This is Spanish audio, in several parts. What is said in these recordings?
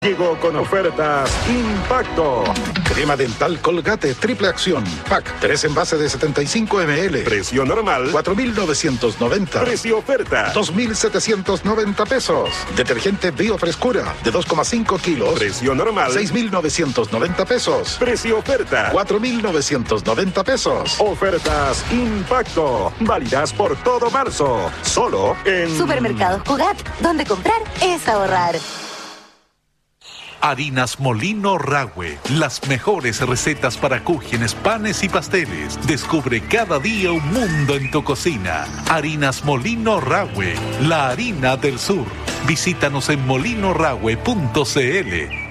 Llegó con ofertas Impacto. Crema dental Colgate triple acción. Pack 3 envases de 75 ml. Precio normal 4,990. Precio oferta 2,790 pesos. Detergente Biofrescura de 2,5 kilos. Precio normal 6,990 pesos. Precio oferta 4,990 pesos. Ofertas Impacto. Válidas por todo marzo. Solo en Supermercados Cugat, donde comprar es ahorrar. Harinas Molino Rahue, las mejores recetas para cúgenes, panes y pasteles. Descubre cada día un mundo en tu cocina. Harinas Molino Rahue, la harina del sur. Visítanos en molinorahue.cl.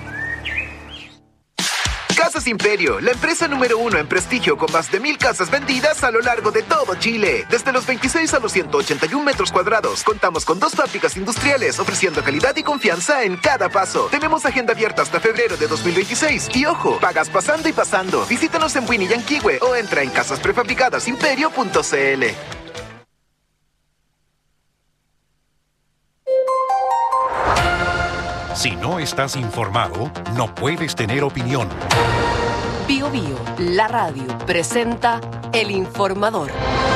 Casas Imperio, la empresa número 1 en prestigio con más de 1,000 casas vendidas a lo largo de todo Chile. Desde los 26 a los 181 metros cuadrados. Contamos con 2 fábricas industriales ofreciendo calidad y confianza en cada paso. Tenemos agenda abierta hasta febrero de 2026. Y ojo, pagas pasando y pasando. Visítanos en Winnie Yanquihue o entra en casasprefabricadosimperio.cl. Si no estás informado, no puedes tener opinión. Bio Bio, la radio, presenta El Informador.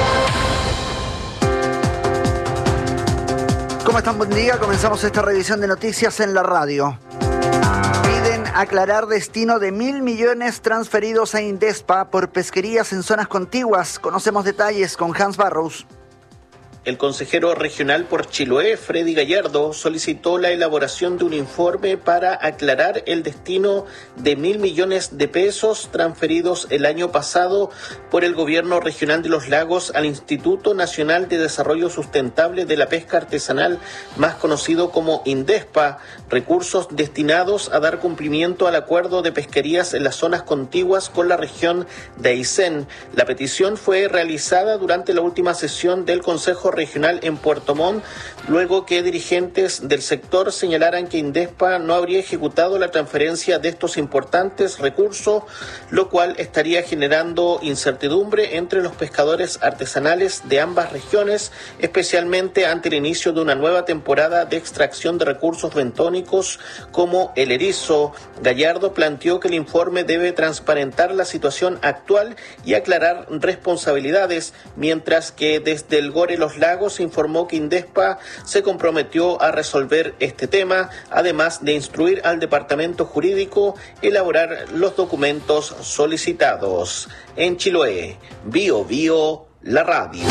¿Cómo están? Buen día. Comenzamos esta revisión de noticias en la radio. Piden aclarar destino de 1.000 millones transferidos a Indespa por pesquerías en zonas contiguas. Conocemos detalles con Hans Barrows. El consejero regional por Chiloé, Freddy Gallardo, solicitó la elaboración de un informe para aclarar el destino de 1.000 millones de pesos transferidos el año pasado por el gobierno regional de Los Lagos al Instituto Nacional de Desarrollo Sustentable de la Pesca Artesanal, más conocido como Indespa, recursos destinados a dar cumplimiento al acuerdo de pesquerías en las zonas contiguas con la región de Aysén. La petición fue realizada durante la última sesión del Consejo Regional en Puerto Montt, luego que dirigentes del sector señalaran que Indespa no habría ejecutado la transferencia de estos importantes recursos, lo cual estaría generando incertidumbre entre los pescadores artesanales de ambas regiones, especialmente ante el inicio de una nueva temporada de extracción de recursos bentónicos como el erizo. Gallardo planteó que el informe debe transparentar la situación actual y aclarar responsabilidades, mientras que desde el GORE Los Lagos informó que Indespa se comprometió a resolver este tema, además de instruir al departamento jurídico elaborar los documentos solicitados. En Chiloé, Bio Bio, la radio.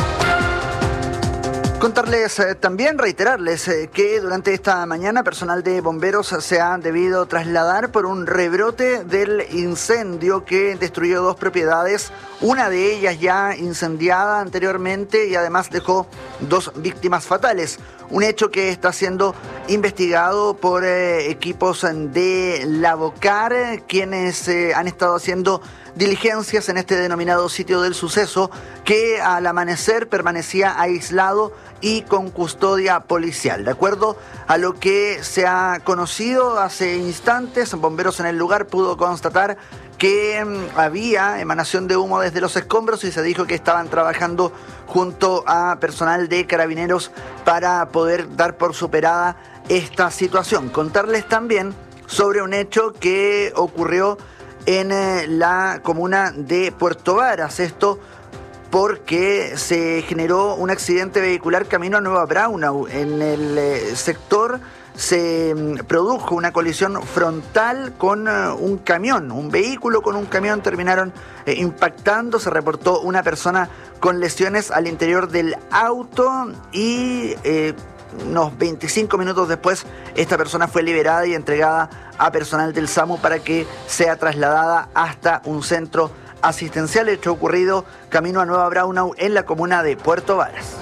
Contarles también, reiterarles que durante esta mañana personal de bomberos se ha debido trasladar por un rebrote del incendio que destruyó 2 propiedades, una de ellas ya incendiada anteriormente y además dejó 2 víctimas fatales. Un hecho que está siendo investigado por equipos de la Bocar, quienes han estado haciendo diligencias en este denominado sitio del suceso, que al amanecer permanecía aislado y con custodia policial. De acuerdo a lo que se ha conocido hace instantes, bomberos en el lugar pudo constatar que había emanación de humo desde los escombros y se dijo que estaban trabajando junto a personal de carabineros para poder dar por superada esta situación. Contarles también sobre un hecho que ocurrió en la comuna de Puerto Varas. Esto porque se generó un accidente vehicular camino a Nueva Braunau. En el sector se produjo una colisión frontal con un camión, un vehículo con un camión terminaron impactando. Se reportó una persona con lesiones al interior del auto y unos 25 minutos después esta persona fue liberada y entregada a personal del SAMU para que sea trasladada hasta un centro asistencial. Hecho ocurrido camino a Nueva Braunau en la comuna de Puerto Varas.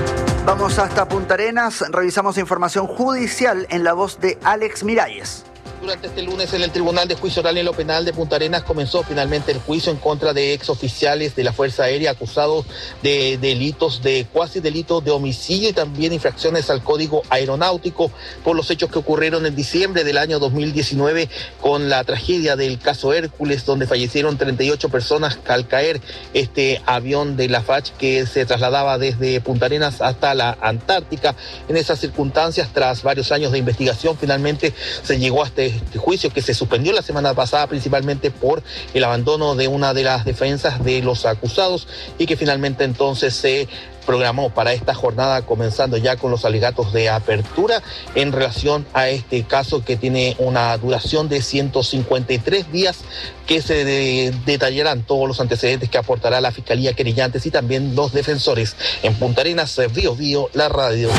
Vamos hasta Punta Arenas, revisamos información judicial en la voz de Alex Miralles. Durante este lunes en el Tribunal de Juicio Oral en lo Penal de Punta Arenas comenzó finalmente el juicio en contra de exoficiales de la Fuerza Aérea acusados de delitos, de cuasi delitos de homicidio y también infracciones al Código Aeronáutico por los hechos que ocurrieron en diciembre del año 2019 con la tragedia del caso Hércules, donde fallecieron 38 personas al caer este avión de la FACH que se trasladaba desde Punta Arenas hasta la Antártica. En esas circunstancias, tras varios años de investigación, finalmente se llegó a este juicio que se suspendió la semana pasada principalmente por el abandono de una de las defensas de los acusados y que finalmente entonces se programó para esta jornada, comenzando ya con los alegatos de apertura en relación a este caso que tiene una duración de 153 días, que se detallarán todos los antecedentes que aportará la Fiscalía, querellantes y también los defensores. En Punta Arenas, Bío Bío, la radio.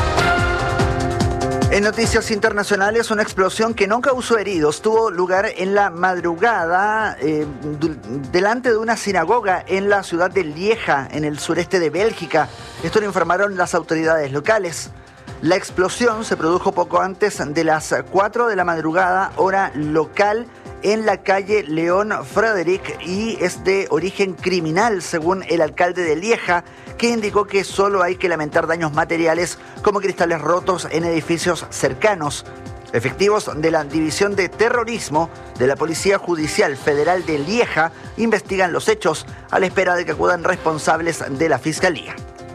En noticias internacionales, una explosión que no causó heridos tuvo lugar en la madrugada delante de una sinagoga en la ciudad de Lieja, en el sureste de Bélgica. Esto lo informaron las autoridades locales. La explosión se produjo poco antes de las 4 de la madrugada, hora local, en la calle León Frederick y es de origen criminal, según el alcalde de Lieja, que indicó que solo hay que lamentar daños materiales como cristales rotos en edificios cercanos. Efectivos de la División de Terrorismo de la Policía Judicial Federal de Lieja investigan los hechos a la espera de que acudan responsables de la Fiscalía.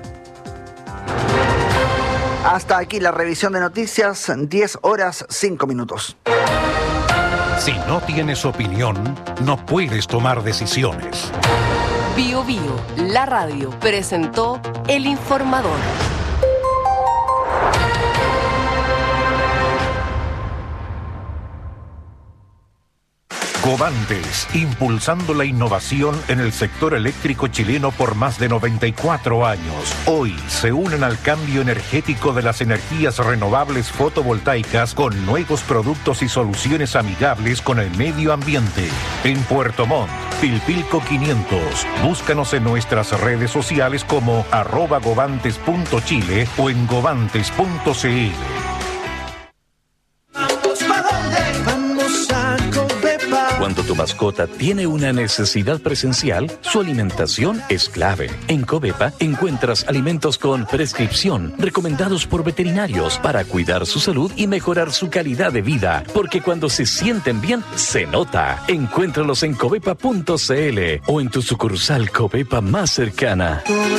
Hasta aquí la revisión de noticias, 10 horas 5 minutos. Si no tienes opinión, no puedes tomar decisiones. Bío Bío, la radio, presentó El Informador. Covantes, impulsando la innovación en el sector eléctrico chileno por más de 94 años. Hoy se unen al cambio energético de las energías renovables fotovoltaicas con nuevos productos y soluciones amigables con el medio ambiente. En Puerto Montt, Pilpilco 500. Búscanos en nuestras redes sociales como @govantes.chile o en govantes.cl. Cuando tu mascota tiene una necesidad presencial, su alimentación es clave. En Covepa encuentras alimentos con prescripción, recomendados por veterinarios para cuidar su salud y mejorar su calidad de vida. Porque cuando se sienten bien, se nota. Encuéntralos en covepa.cl o en tu sucursal Covepa más cercana.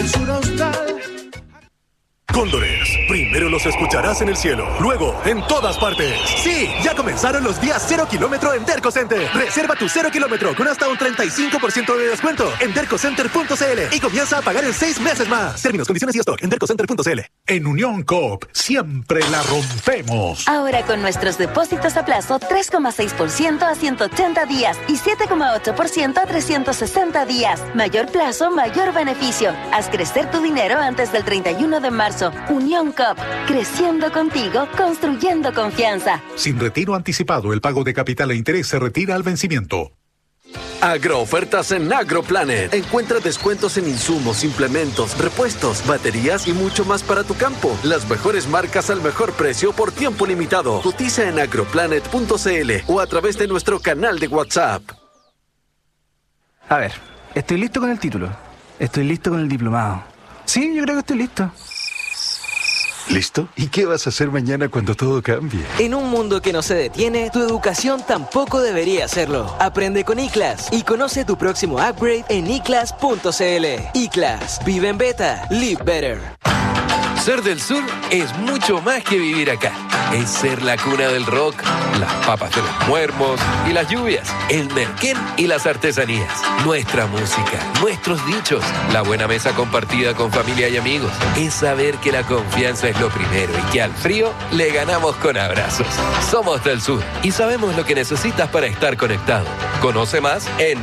Cóndores, primero los escucharás en el cielo, luego en todas partes. Sí, ya comenzaron los días 0 kilómetro en Derco Center. Reserva tu 0 kilómetro con hasta un 35% de descuento en dercocenter.cl y comienza a pagar en 6 meses más. Términos, condiciones y stock en dercocenter.cl. En Unión Coop siempre la rompemos. Ahora con nuestros depósitos a plazo 3,6% a 180 días y 7,8% a 360 días. Mayor plazo, mayor beneficio. Haz crecer tu dinero antes del 31 de marzo. Unión Coop, creciendo contigo, construyendo confianza. Sin retiro anticipado, el pago de capital e interés se retira al vencimiento. Agroofertas en AgroPlanet. Encuentra descuentos en insumos, implementos, repuestos, baterías y mucho más para tu campo. Las mejores marcas al mejor precio por tiempo limitado. Cotiza en agroplanet.cl o a través de nuestro canal de WhatsApp. A ver, estoy listo con el título. Estoy listo con el diplomado. Sí, yo creo que estoy listo. ¿Listo? ¿Y qué vas a hacer mañana cuando todo cambie? En un mundo que no se detiene, tu educación tampoco debería hacerlo. Aprende con iClass y conoce tu próximo upgrade en iClass.cl. iClass. Vive en beta. Live better. Ser del sur es mucho más que vivir acá. Es ser la cuna del rock, las papas de los muermos y las lluvias, el merquén y las artesanías, nuestra música, nuestros dichos, la buena mesa compartida con familia y amigos. Es saber que la confianza es lo primero y que al frío le ganamos con abrazos. Somos del sur y sabemos lo que necesitas para estar conectado. Conoce más en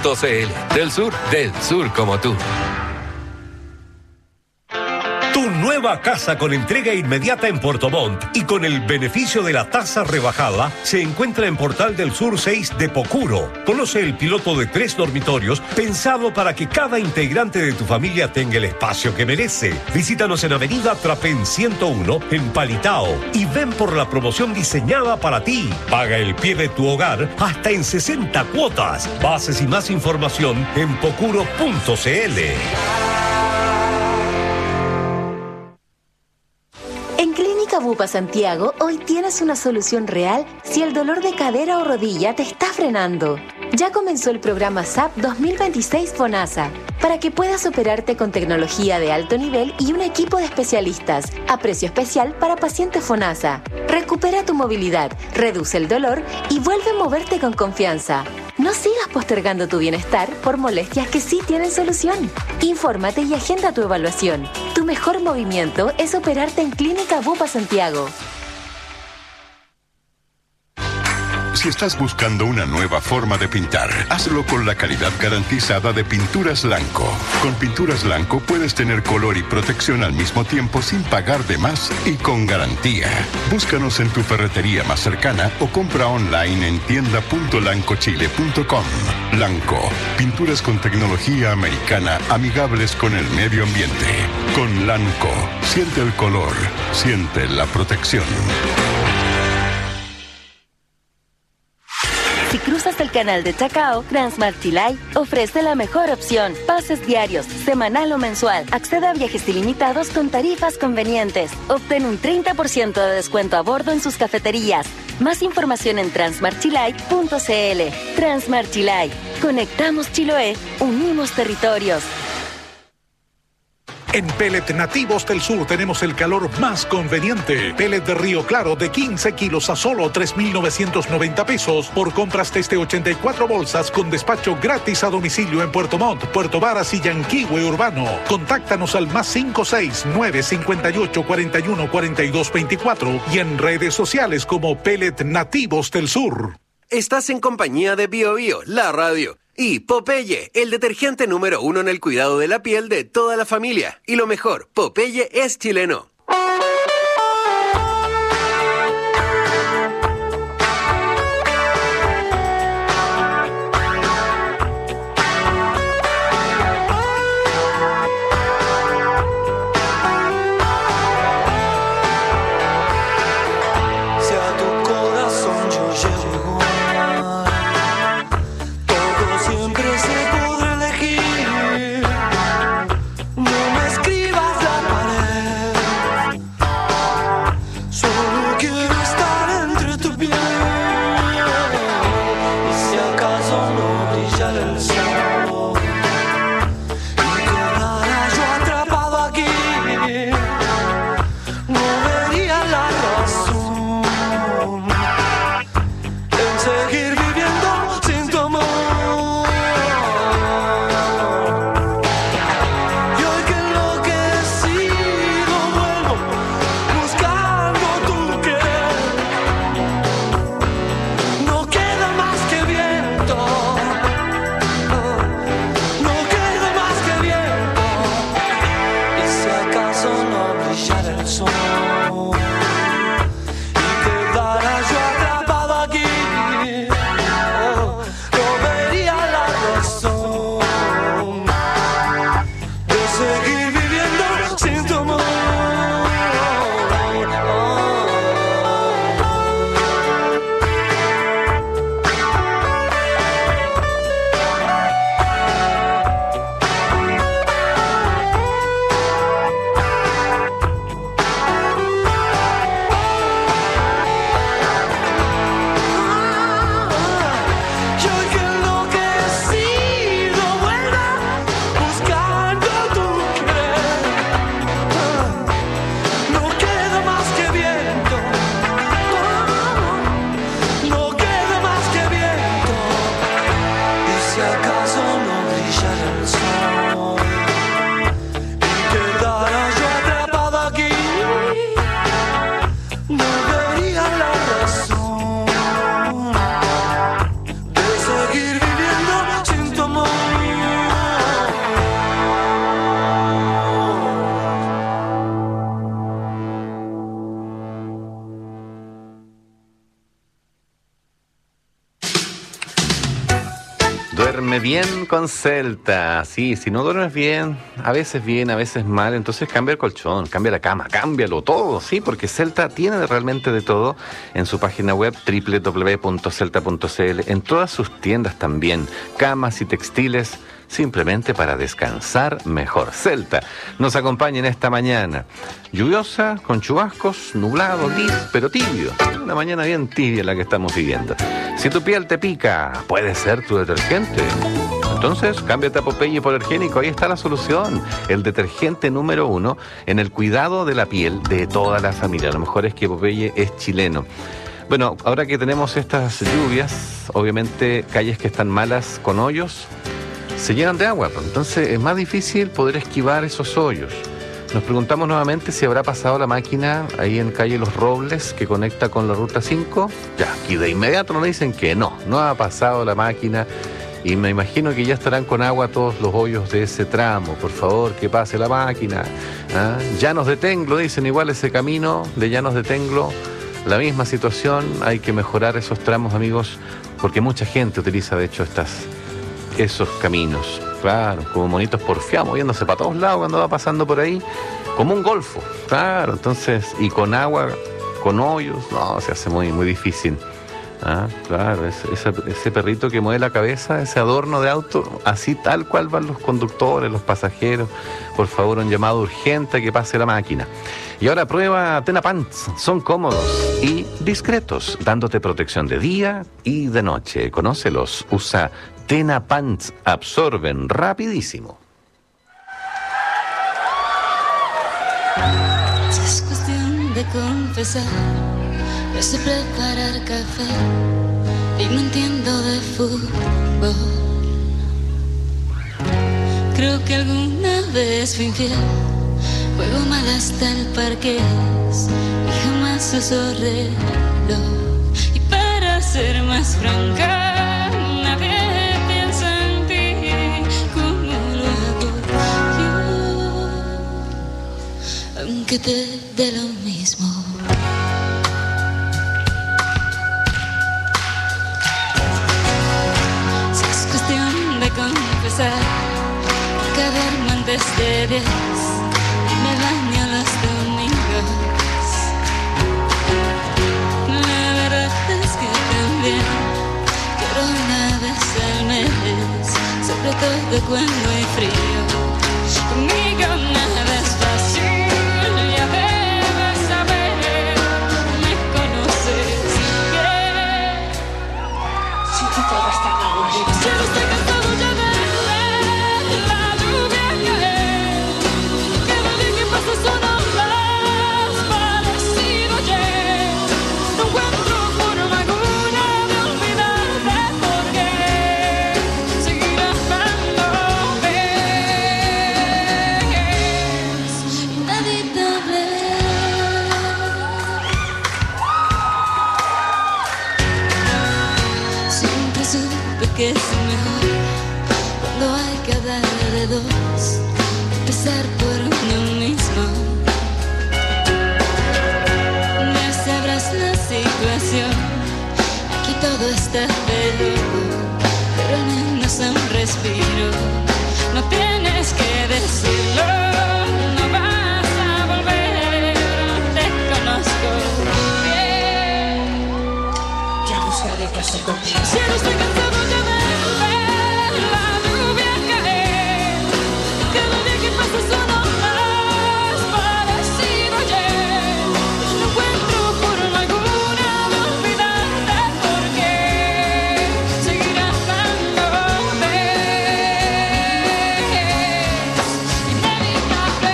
telsur.cl. Del sur como tú. Tu nuevo nueva casa con entrega inmediata en Puerto Montt y con el beneficio de la tasa rebajada se encuentra en Portal del Sur 6 de Pocuro. Conoce el piloto de 3 dormitorios pensado para que cada integrante de tu familia tenga el espacio que merece. Visítanos en Avenida Trapén 101 en Palitao y ven por la promoción diseñada para ti. Paga el pie de tu hogar hasta en 60 cuotas. Bases y más información en pocuro.cl. En Clínica Bupa Santiago, hoy tienes una solución real si el dolor de cadera o rodilla te está frenando. Ya comenzó el programa SAP 2026 FONASA, para que puedas operarte con tecnología de alto nivel y un equipo de especialistas, a precio especial para pacientes FONASA. Recupera tu movilidad, reduce el dolor y vuelve a moverte con confianza. No sigas postergando tu bienestar por molestias que sí tienen solución. Infórmate y agenda tu evaluación. Tu mejor movimiento es operarte en Clínica Bupa Santiago. Si estás buscando una nueva forma de pintar, hazlo con la calidad garantizada de Pinturas Lanco. Con Pinturas Lanco puedes tener color y protección al mismo tiempo sin pagar de más y con garantía. Búscanos en tu ferretería más cercana o compra online en tienda.lancochile.com. Lanco, pinturas con tecnología americana amigables con el medio ambiente. Con Lanco, siente el color, siente la protección. Si cruzas el canal de Chacao, Transmart Chilay ofrece la mejor opción. Pases diarios, semanal o mensual. Accede a viajes ilimitados con tarifas convenientes. Obtén un 30% de descuento a bordo en sus cafeterías. Más información en transmartchilay.cl. Transmart Chilay. Conectamos Chiloé, unimos territorios. En Pellet Nativos del Sur tenemos el calor más conveniente. Pellet de Río Claro de 15 kilos a solo 3,990 pesos por compras desde 84 bolsas con despacho gratis a domicilio en Puerto Montt, Puerto Varas y Yanquihue Urbano. Contáctanos al +56 958 41 42 24 y en redes sociales como Pellet Nativos del Sur. Estás en compañía de Bio Bio, la radio. Y Popeye, el detergente número 1 en el cuidado de la piel de toda la familia. Y lo mejor, Popeye es chileno. Duerme bien con Celta. Sí, si no duermes bien, a veces mal, entonces cambia el colchón, cambia la cama, cámbialo todo, sí, porque Celta tiene realmente de todo en su página web www.celta.cl, en todas sus tiendas también, camas y textiles, simplemente para descansar mejor. Celta nos acompaña en esta mañana lluviosa, con chubascos, nublado, gris, pero tibio. Una mañana bien tibia la que estamos viviendo. Si tu piel te pica, puede ser tu detergente. Entonces, cámbiate a Popeye Hipoalergénico, ahí está la solución. El detergente número 1 en el cuidado de la piel de toda la familia. Lo mejor es que Popeye es chileno. Bueno, ahora que tenemos estas lluvias, obviamente calles que están malas con hoyos, se llenan de agua, entonces es más difícil poder esquivar esos hoyos. Nos preguntamos nuevamente si habrá pasado la máquina ahí en calle Los Robles que conecta con la ruta 5. Ya, aquí de inmediato nos dicen que no ha pasado la máquina y me imagino que ya estarán con agua todos los hoyos de ese tramo. Por favor, que pase la máquina. Llanos de Tenglo, dicen igual ese camino de Llanos de Tenglo. La misma situación, hay que mejorar esos tramos, amigos, porque mucha gente utiliza de hecho esos caminos, claro, como monitos porfiados, moviéndose para todos lados cuando va pasando por ahí, como un golfo, claro, entonces, y con agua, con hoyos, no, se hace muy, muy difícil. Claro, ese perrito que mueve la cabeza, ese adorno de auto, así tal cual van los conductores, los pasajeros. Por favor, un llamado urgente a que pase la máquina. Y ahora prueba Tena Pants. Son cómodos y discretos, dándote protección de día y de noche. Conócelos, usa Tena Pants, absorben rapidísimo. Es cuestión de confesar. Yo sé preparar café y no entiendo de fútbol. Creo que alguna vez fui infiel, juego mal hasta el parqués y jamás uso reloj. Y para ser más franca, nadie piensa en ti como lo hago yo, aunque te dé lo mismo. Confesar que duermo antes de 10 y me baño los domingos. La verdad es que también lloro una vez al mes, sobre todo cuando hay frío. Conmigo nada es fácil, ya debes saber, me conoces bien. Si tú te vas a estar aburrido, si no estoy cansado ya de la lluvia caer, que no diga que pasa solo más parecido ayer. No encuentro forma alguna de olvidarte porque seguir amándote es inevitable. Siempre supe que es mejor cuando hay que hablar de dos, empezar por uno mismo. Ya sabrás la situación, aquí todo está feo, pero al menos un respiro. No tienes que decirlo, no vas a volver, te conozco bien. Ya buscaré qué hacer contigo. Si no estoy cansado ya de ver la lluvia caer, que no diga que pasa solo más parecido ayer. No encuentro forma alguna de olvidarte porque seguir amándote es inevitable.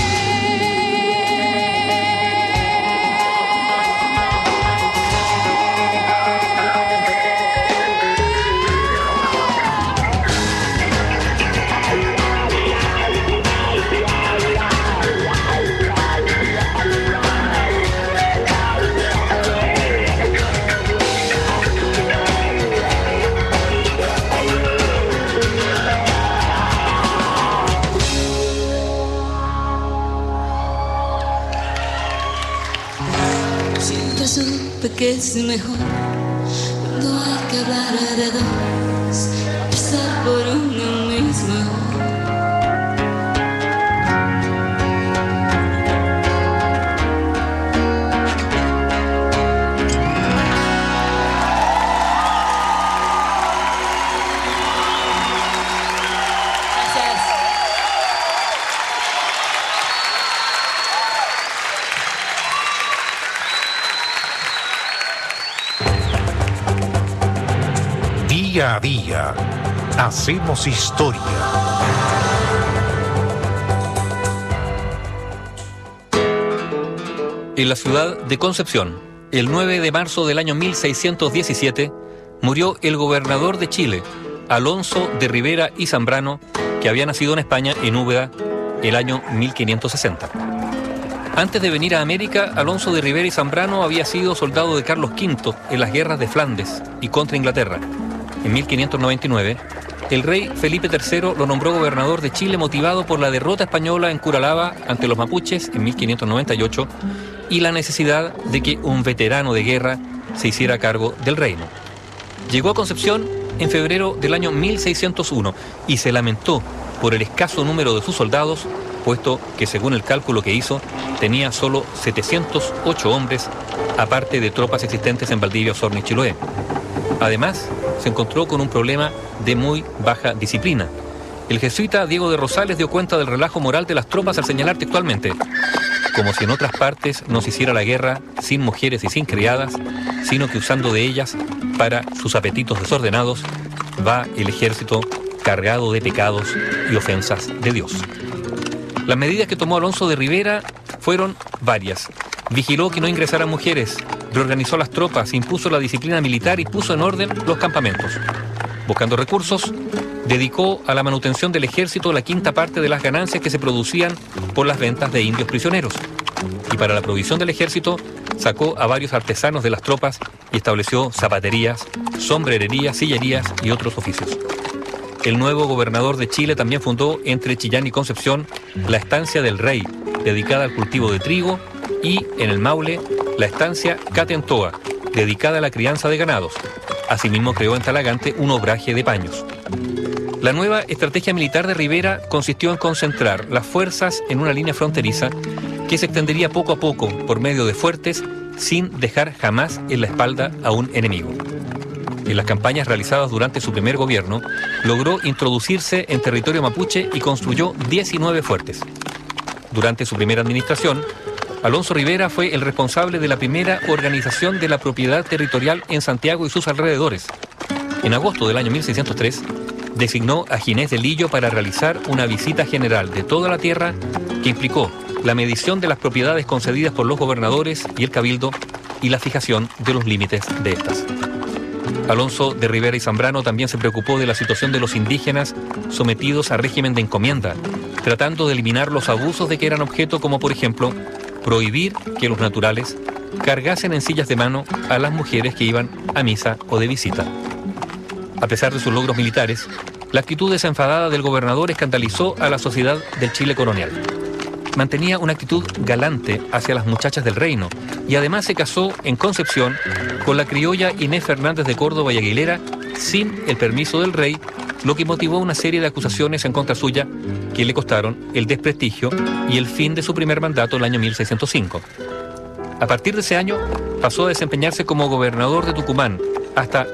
Siempre supe que es mejor cuando hay que hablar de dos, empezar por uno mismo. Día a día, hacemos historia. En la ciudad de Concepción, el 9 de marzo del año 1617, murió el gobernador de Chile, Alonso de Rivera y Zambrano, que había nacido en España, en Úbeda, el año 1560. Antes de venir a América, Alonso de Rivera y Zambrano había sido soldado de Carlos V en las guerras de Flandes y contra Inglaterra. En 1599, el rey Felipe III lo nombró gobernador de Chile motivado por la derrota española en Curalaba ante los mapuches en 1598 y la necesidad de que un veterano de guerra se hiciera cargo del reino. Llegó a Concepción en febrero del año 1601 y se lamentó por el escaso número de sus soldados, puesto que según el cálculo que hizo, tenía solo 708 hombres, aparte de tropas existentes en Valdivia, Osorno y Chiloé. Además, se encontró con un problema de muy baja disciplina. El jesuita Diego de Rosales dio cuenta del relajo moral de las tropas al señalar textualmente: como si en otras partes no se hiciera la guerra sin mujeres y sin criadas, sino que usando de ellas para sus apetitos desordenados, va el ejército cargado de pecados y ofensas de Dios. Las medidas que tomó Alonso de Rivera fueron varias. Vigiló que no ingresaran mujeres, reorganizó las tropas, impuso la disciplina militar y puso en orden los campamentos. Buscando recursos, dedicó a la manutención del ejército la quinta parte de las ganancias que se producían por las ventas de indios prisioneros. Y para la provisión del ejército, sacó a varios artesanos de las tropas y estableció zapaterías, sombrererías, sillerías y otros oficios. El nuevo gobernador de Chile también fundó entre Chillán y Concepción la Estancia del Rey, dedicada al cultivo de trigo, y en el Maule la Estancia Catentoa, dedicada a la crianza de ganados. Asimismo creó en Talagante un obraje de paños. La nueva estrategia militar de Rivera consistió en concentrar las fuerzas en una línea fronteriza que se extendería poco a poco por medio de fuertes sin dejar jamás en la espalda a un enemigo. En las campañas realizadas durante su primer gobierno, logró introducirse en territorio mapuche y construyó 19 fuertes. Durante su primera administración, Alonso Rivera fue el responsable de la primera organización de la propiedad territorial en Santiago y sus alrededores. En agosto del año 1603, designó a Ginés de Lillo para realizar una visita general de toda la tierra que implicó la medición de las propiedades concedidas por los gobernadores y el cabildo y la fijación de los límites de estas. Alonso de Rivera y Zambrano también se preocupó de la situación de los indígenas sometidos a régimen de encomienda, tratando de eliminar los abusos de que eran objeto, como por ejemplo, prohibir que los naturales cargasen en sillas de mano a las mujeres que iban a misa o de visita. A pesar de sus logros militares, la actitud desenfadada del gobernador escandalizó a la sociedad del Chile colonial. Mantenía una actitud galante hacia las muchachas del reino y además se casó en Concepción con la criolla Inés Fernández de Córdoba y Aguilera sin el permiso del rey, lo que motivó una serie de acusaciones en contra suya que le costaron el desprestigio y el fin de su primer mandato el año 1605. A partir de ese año pasó a desempeñarse como gobernador de Tucumán hasta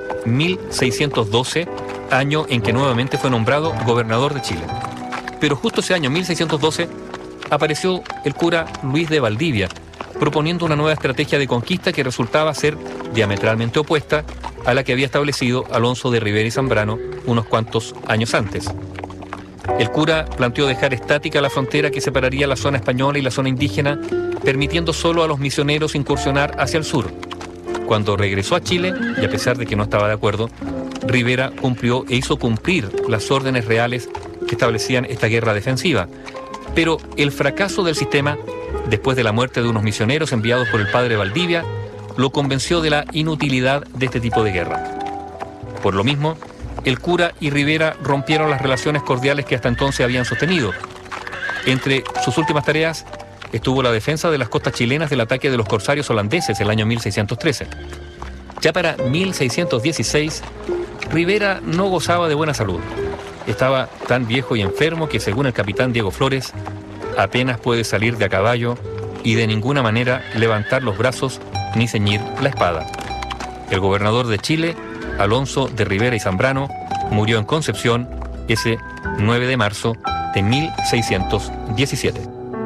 1612, año en que nuevamente fue nombrado gobernador de Chile. Pero justo ese año 1612 apareció el cura Luis de Valdivia, proponiendo una nueva estrategia de conquista que resultaba ser diametralmente opuesta a la que había establecido Alonso de Rivera y Zambrano unos cuantos años antes. El cura planteó dejar estática la frontera que separaría la zona española y la zona indígena, permitiendo solo a los misioneros incursionar hacia el sur. Cuando regresó a Chile, y a pesar de que no estaba de acuerdo, Rivera cumplió e hizo cumplir las órdenes reales que establecían esta guerra defensiva. Pero el fracaso del sistema, después de la muerte de unos misioneros enviados por el padre Valdivia, lo convenció de la inutilidad de este tipo de guerra. Por lo mismo, el cura y Rivera rompieron las relaciones cordiales que hasta entonces habían sostenido. Entre sus últimas tareas estuvo la defensa de las costas chilenas del ataque de los corsarios holandeses el año 1613. Ya para 1616, Rivera no gozaba de buena salud. Estaba tan viejo y enfermo que, según el capitán Diego Flores, apenas puede salir de a caballo y de ninguna manera levantar los brazos ni ceñir la espada. El gobernador de Chile, Alonso de Rivera y Zambrano, murió en Concepción ese 9 de marzo de 1617.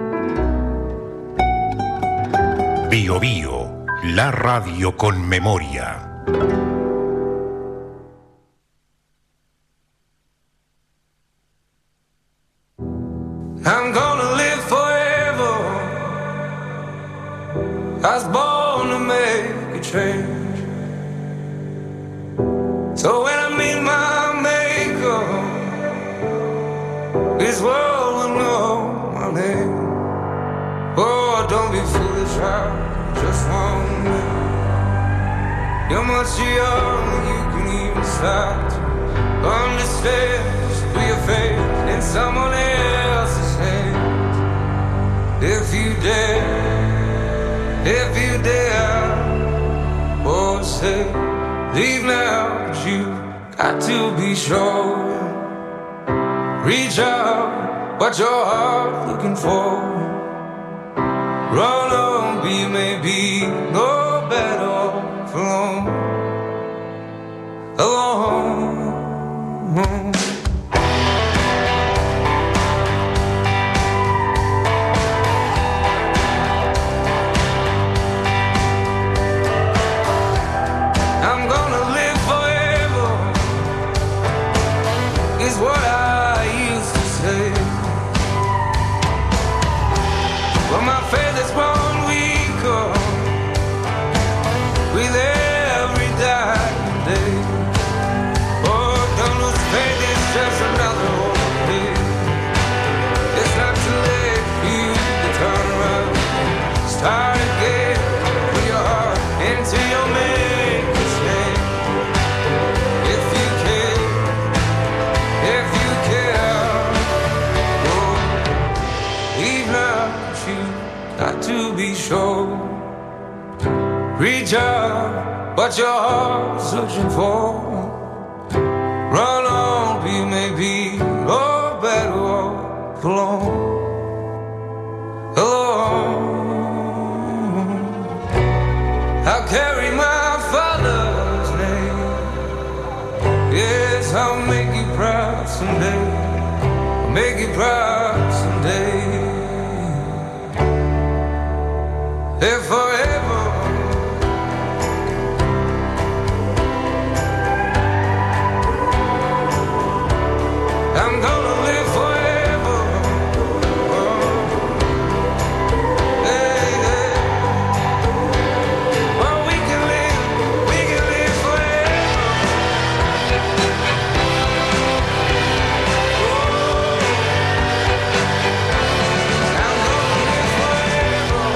Bio Bio, la radio con memoria. I'm gonna live forever. I was born to make a change. So when I meet my maker, this world will know my name. Oh, don't be foolish, I just want me. You're much younger, you can even start to understand just through your faith in someone else's hands. If you dare, oh say, leave now, but you got to be sure. Reach out, what your heart looking for. Run on, be maybe no better off alone. Alone. I'm gonna live forever, is what I used to say. But my faith has grown weaker with every dying day. Oh, don't lose faith, it's just another old day. It's not too late for you to turn around, start again, put your heart into your maker's hand. If you care, oh, leave now, but you got to be sure. Reach out, what your heart's searching for. Run on, be maybe no better off alone. Alone. I'll carry my father's name. Yes, I'll make you proud someday. I'll make you proud someday. Live forever. I'm gonna live forever. Oh. Hey, hey. Well, we can live forever. Oh. I'm gonna live forever.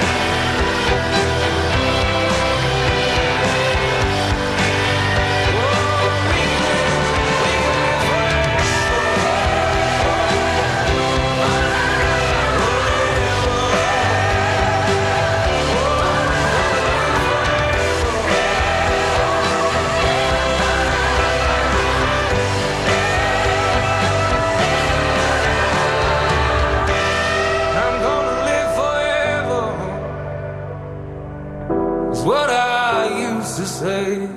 I'm gonna live forever, is what I used to say.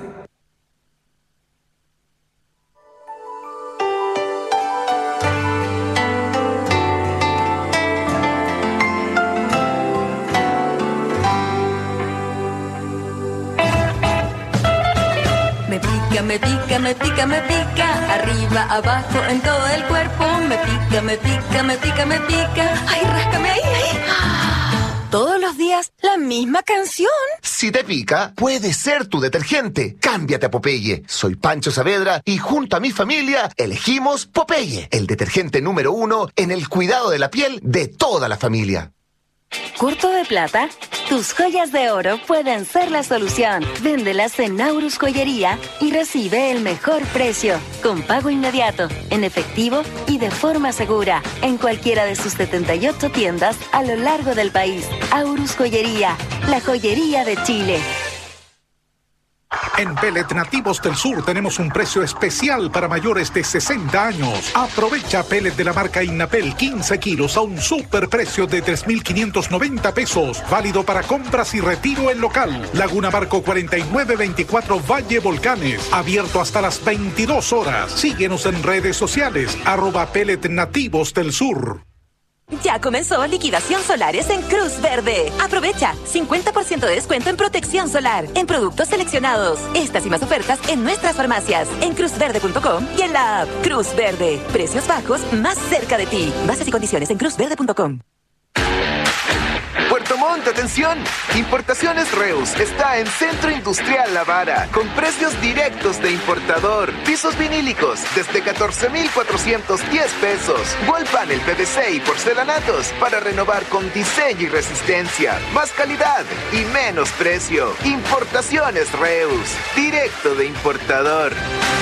Me pica, me pica, me pica, me pica. Arriba, abajo, en todo el cuerpo. Me pica, me pica, me pica, me pica. Ay, ráscame ahí, ahí. Todos los días, la misma canción. Si te pica, puede ser tu detergente. Cámbiate a Popeye. Soy Pancho Saavedra y junto a mi familia elegimos Popeye, el detergente número 1 en el cuidado de la piel de toda la familia. ¿Corto de plata? Tus joyas de oro pueden ser la solución. Véndelas en Naurus Joyería y recibe el mejor precio, con pago inmediato, en efectivo y de forma segura, en cualquiera de sus 78 tiendas a lo largo del país. Aurus Joyería, la joyería de Chile. En Pellet Nativos del Sur tenemos un precio especial para mayores de 60 años. Aprovecha pellet de la marca Innapel 15 kilos a un superprecio de 3.590 pesos. Válido para compras y retiro en local. Laguna Barco 4924 Valle Volcanes. Abierto hasta las 22 horas. Síguenos en redes sociales. @Pellet Nativos del Sur. Ya comenzó liquidación solares en Cruz Verde. Aprovecha 50% de descuento en protección solar, en productos seleccionados. Estas y más ofertas en nuestras farmacias, en cruzverde.com y en la app Cruz Verde. Precios bajos más cerca de ti. Bases y condiciones en cruzverde.com. Puerto Montt, atención. Importaciones Reus está en Centro Industrial La Vara, con precios directos de importador. Pisos vinílicos desde 14,410 pesos. Wall panel PVC y porcelanatos para renovar con diseño y resistencia. Más calidad y menos precio. Importaciones Reus, directo de importador.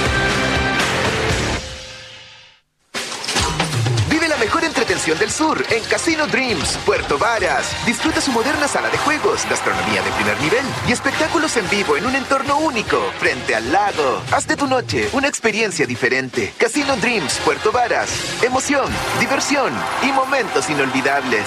Mejor entretención del sur en Casino Dreams, Puerto Varas. Disfruta su moderna sala de juegos, gastronomía de primer nivel y espectáculos en vivo en un entorno único, frente al lago. Haz de tu noche una experiencia diferente. Casino Dreams, Puerto Varas. Emoción, diversión y momentos inolvidables.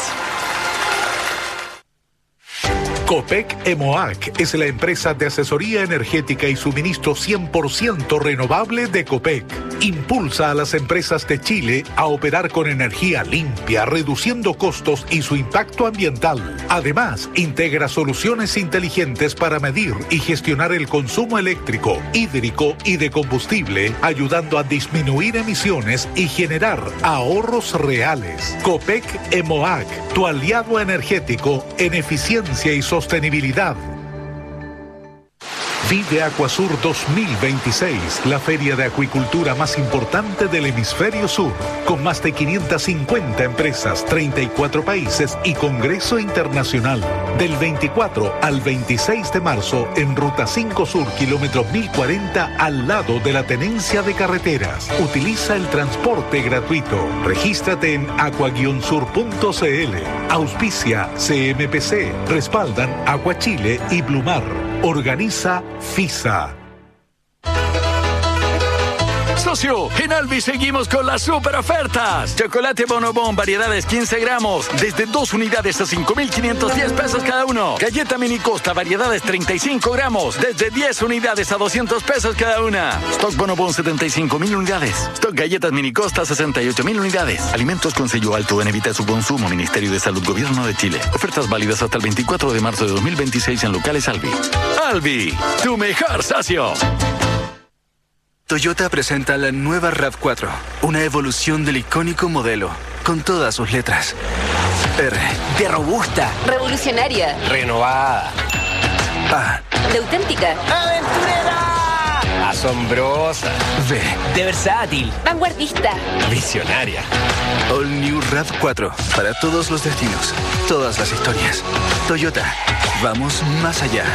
Copec EMOAC es la empresa de asesoría energética y suministro 100% renovable de Copec. Impulsa a las empresas de Chile a operar con energía limpia, reduciendo costos y su impacto ambiental. Además, integra soluciones inteligentes para medir y gestionar el consumo eléctrico, hídrico y de combustible, ayudando a disminuir emisiones y generar ahorros reales. Copec EMOAC, tu aliado energético en eficiencia y sostenibilidad. Vive Acuasur 2026, la feria de acuicultura más importante del hemisferio sur, con más de 550 empresas, 34 países y congreso internacional. Del 24 al 26 de marzo en Ruta 5 Sur, kilómetro 1040, al lado de la Tenencia de Carreteras. Utiliza el transporte gratuito. Regístrate en aqua-sur.cl. Auspicia CMPC. Respaldan Agua Chile y Blumar. Organiza FISA. Socio, en Albi seguimos con las super ofertas. Chocolate Bonobón, variedades 15 gramos, desde 2 unidades a 5,510 pesos cada uno. Galleta Mini Costa, variedades 35 gramos, desde 10 unidades a 200 pesos cada una. Stock Bonobón, 75,000 unidades. Stock Galletas Mini Costa, 68,000 unidades. Alimentos con sello alto en evita su consumo. Ministerio de Salud, Gobierno de Chile. Ofertas válidas hasta el 24 de marzo de 2026 en locales Albi. Albi, tu mejor socio. Toyota presenta la nueva RAV4, una evolución del icónico modelo, con todas sus letras. R De robusta. Revolucionaria. Renovada. A De auténtica. ¡Aventurera! Asombrosa. V De versátil. Vanguardista. Visionaria. All New RAV4, para todos los destinos, todas las historias. Toyota, vamos más allá.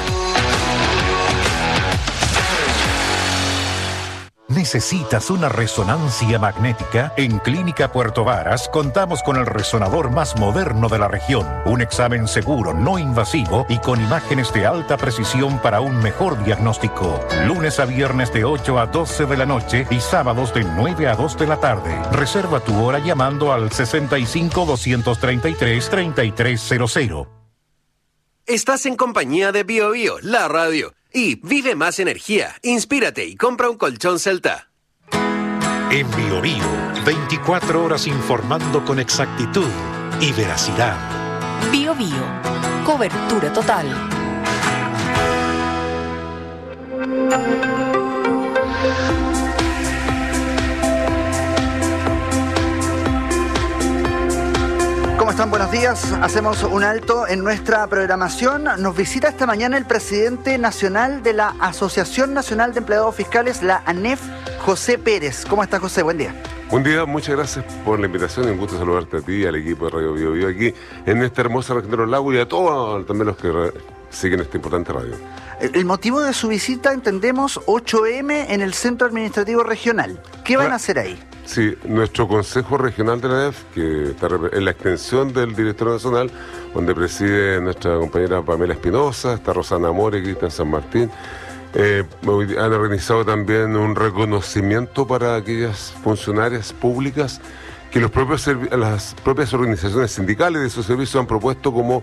¿Necesitas una resonancia magnética? En Clínica Puerto Varas contamos con el resonador más moderno de la región. Un examen seguro, no invasivo y con imágenes de alta precisión para un mejor diagnóstico. Lunes a viernes de 8 a 12 de la noche y sábados de 9 a 2 de la tarde. Reserva tu hora llamando al 65-233-3300. Estás en compañía de BioBio, la radio. Y vive más energía, inspírate y compra un colchón Celta. En BioBio, 24 horas informando con exactitud y veracidad. Bio Bio. Cobertura total. ¿Cómo están? Buenos días. Hacemos un alto en nuestra programación. Nos visita esta mañana el presidente nacional de la Asociación Nacional de Empleados Fiscales, la ANEF, José Pérez. ¿Cómo está, José? Buen día. Buen día, muchas gracias por la invitación y un gusto saludarte a ti y al equipo de Radio Bio Bio aquí en esta hermosa región de los lagos y a todos también los que siguen esta importante radio. El motivo de su visita, entendemos, 8M en el Centro Administrativo Regional. ¿Qué van a hacer ahí? Sí, nuestro Consejo Regional de la ANEF, que está en la extensión del Directorio Nacional, donde preside nuestra compañera Pamela Espinosa, está Rosana More, Cristian San Martín, Han organizado también un reconocimiento para aquellas funcionarias públicas que las propias organizaciones sindicales de esos servicios han propuesto como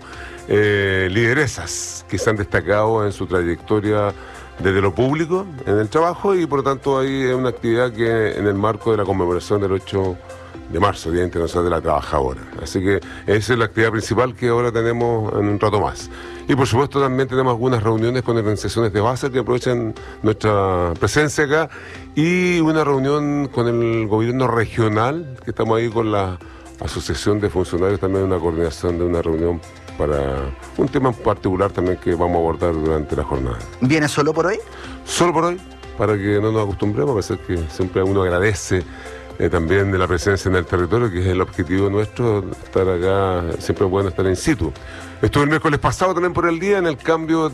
lideresas que se han destacado en su trayectoria desde lo público, en el trabajo, y por lo tanto ahí es una actividad que en el marco de la conmemoración del 8 de marzo, Día Internacional de la Trabajadora. Así que esa es la actividad principal que ahora tenemos en un rato más. Y por supuesto también tenemos algunas reuniones con organizaciones de base que aprovechan nuestra presencia acá, y una reunión con el gobierno regional, que estamos ahí con la Asociación de Funcionarios, también una coordinación de una reunión para un tema en particular también que vamos a abordar durante la jornada. ¿Viene solo por hoy? Solo por hoy, para que no nos acostumbremos, a pesar que siempre uno agradece también de la presencia en el territorio, que es el objetivo nuestro, estar acá, siempre es bueno estar in situ. Estuve el miércoles pasado también por el día en el cambio